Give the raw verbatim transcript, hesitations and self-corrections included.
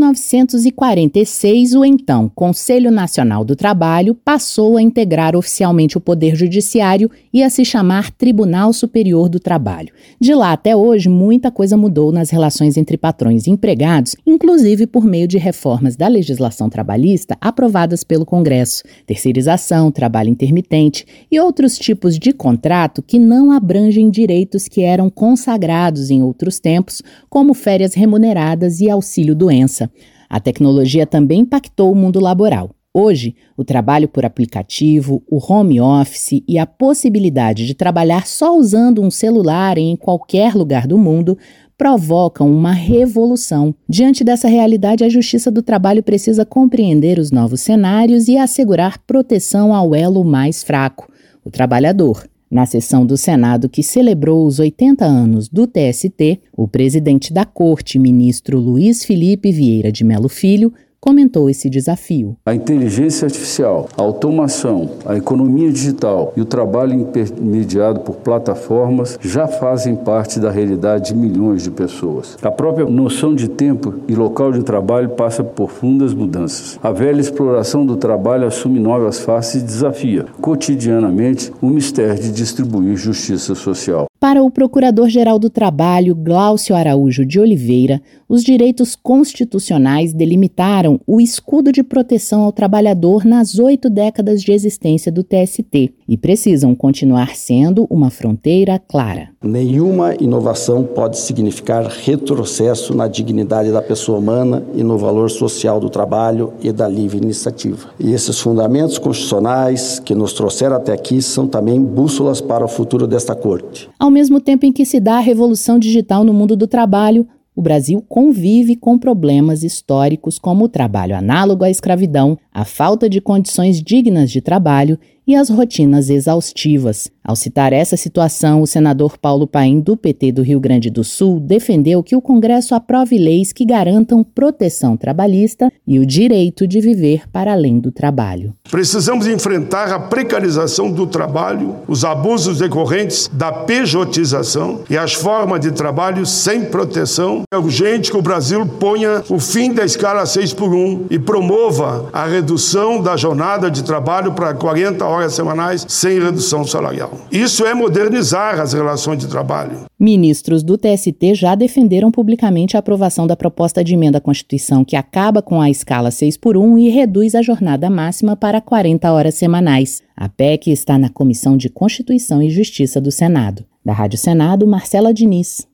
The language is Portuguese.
novecentos e quarenta e seis, o então Conselho Nacional do Trabalho passou a integrar oficialmente o Poder Judiciário e a se chamar Tribunal Superior do Trabalho. De lá até hoje, muita coisa mudou nas relações entre patrões e empregados, inclusive por meio de reformas da legislação trabalhista aprovadas pelo Congresso, terceirização, trabalho intermitente e outros tipos de contrato que não abrangem direitos que eram consagrados em outros tempos, como férias remuneradas e auxílio-doença. A tecnologia também impactou o mundo laboral. Hoje, o trabalho por aplicativo, o home office e a possibilidade de trabalhar só usando um celular em qualquer lugar do mundo provocam uma revolução. Diante dessa realidade, a Justiça do Trabalho precisa compreender os novos cenários e assegurar proteção ao elo mais fraco, o trabalhador. Na sessão do Senado que celebrou os oitenta anos do T S T, o presidente da Corte, ministro Luiz Felipe Vieira de Mello Filho, comentou esse desafio. A inteligência artificial, a automação, a economia digital e o trabalho intermediado por plataformas já fazem parte da realidade de milhões de pessoas. A própria noção de tempo e local de trabalho passa por profundas mudanças. A velha exploração do trabalho assume novas faces e desafia, cotidianamente, o mistério de distribuir justiça social. Para o Procurador-Geral do Trabalho, Glaucio Araújo de Oliveira, os direitos constitucionais delimitaram o escudo de proteção ao trabalhador nas oito décadas de existência do T S T e precisam continuar sendo uma fronteira clara. Nenhuma inovação pode significar retrocesso na dignidade da pessoa humana e no valor social do trabalho e da livre iniciativa. E esses fundamentos constitucionais que nos trouxeram até aqui são também bússolas para o futuro desta Corte. Ao mesmo tempo em que se dá a revolução digital no mundo do trabalho, o Brasil convive com problemas históricos como o trabalho análogo à escravidão, a falta de condições dignas de trabalho e as rotinas exaustivas. Ao citar essa situação, o senador Paulo Paim, do P T do Rio Grande do Sul, defendeu que o Congresso aprove leis que garantam proteção trabalhista e o direito de viver para além do trabalho. Precisamos enfrentar a precarização do trabalho, os abusos decorrentes da pejotização e as formas de trabalho sem proteção. É urgente que o Brasil ponha o fim da escala seis por um e promova a redução da jornada de trabalho para quarenta horas semanais sem redução salarial. Isso é modernizar as relações de trabalho. Ministros do T S T já defenderam publicamente a aprovação da proposta de emenda à Constituição que acaba com a escala seis por um e reduz a jornada máxima para quarenta horas semanais. A P E C está na Comissão de Constituição e Justiça do Senado. Da Rádio Senado, Marcela Diniz.